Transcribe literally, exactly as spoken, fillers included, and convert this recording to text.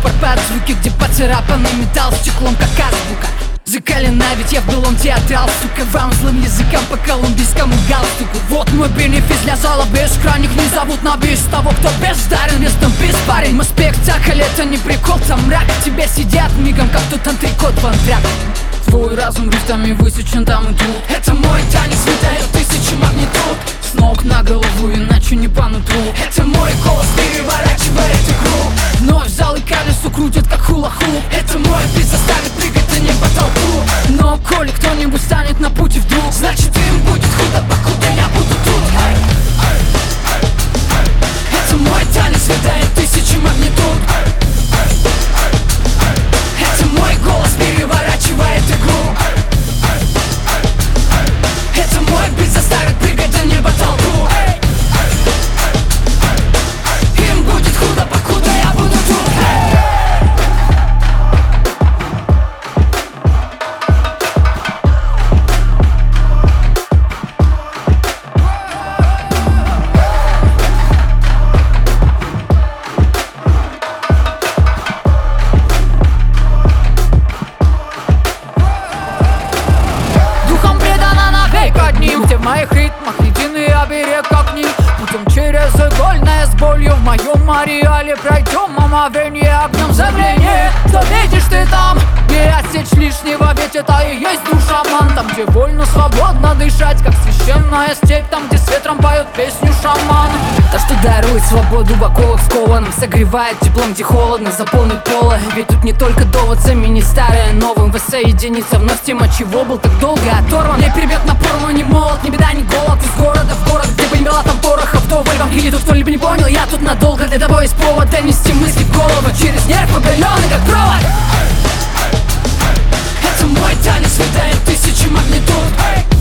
рупор под звуки, где поцарапанный металл стеклом, как азбука. Закалена, ведь я в былом театрал, сука, вам злым языкам по колумбийскому галстуку. Вот мой бенефис для зала без крайних, не зовут на бис того, кто бездарен, местом без парень. Мы спектакль, это не прикол, там мрак, тебе сидят мигом, как тот антрикот в антракт. Твой разум рифтами высечен там и тут. Это мой танец, выдает тысячи магнитуд. С ног на голову, иначе не по нутру. Это мой голос, переворачивает игру. Вновь зал и колесо крутят, как хула-хуп. Это мой бит заставит прыгать, а не по толпу. Но коли кто-нибудь станет на пути вдруг, значит им будет худо, покуда я буду тут. Это мой танец, выдает тысячи магнитуд. Это мой голос, переворачивает игру. Это мой бит заставит прыгать, а не по толпу. Им будет худо, покуда я буду тут. Где в моих ритмах единый оберег, как ним. Путем через игольное с болью в моем ареале пройдем омовение огнем забвения. Что видишь ты там? Не отсечь лишнего, ведь это и есть душа шаман. Там, где вольно, свободно дышать, как священная степь. Там, где с ветром поют песню шаман. То, что дарует свободу в оковах скованным, согревает теплом, где холодно, заполнит поле. Ведь тут не только довод, заменить старое новым. Воссоединиться вновь с тем, от чего был так долго оторван. Не прибег напор, но не молод, ни беда, ни голод. Из города в город, где бы не было там пороха вдоволь. Вам или тут кто-либо не понял, я тут надолго. Для того есть повод донести мысли в голову через нерв, опыленный как провод. Это мой танец, выдает тысячи магнитуд.